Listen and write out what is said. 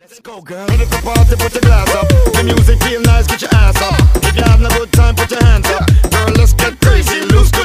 Let's go, girl. Ready for party, put your glass up. The music feel nice, get your ass up. If you're having a good time, put your hands up. Girl, let's get crazy, loose